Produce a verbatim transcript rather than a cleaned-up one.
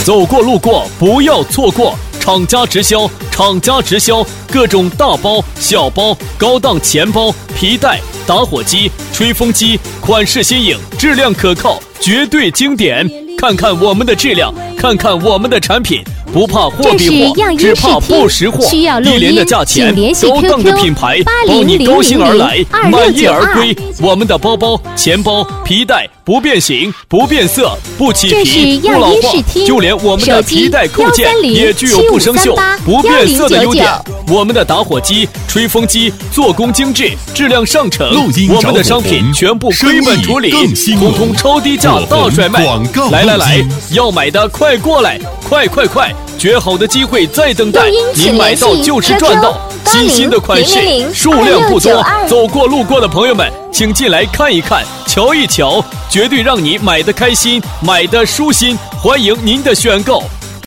走过路过不要错过，厂家直销，厂家直销，各种大包、小包、高档钱包、皮带、打火机、吹风机，款式新颖，质量可靠，绝对经典。看看我们的质量，看看我们的产品，不怕货比货，只怕不识货。一联的价钱，高档的品牌，包你高兴而来，满意而归。我们的包包、钱包、皮带不变形、不变色、不起皮、不老化，就连我们的皮带扣件也具有不生锈、不变色的优点。我们的打火机、吹风机做工精致，质量上乘。我们的商品全部亏本处理，通通超低价大甩卖。来来来，要买的快过来，快快快！绝好的机会在等待，你买到就是赚到。新新的款式，数量不多，走过路过的朋友们，请进来看一看，瞧一瞧，绝对让你买的开心，买的舒心。欢迎您的选购。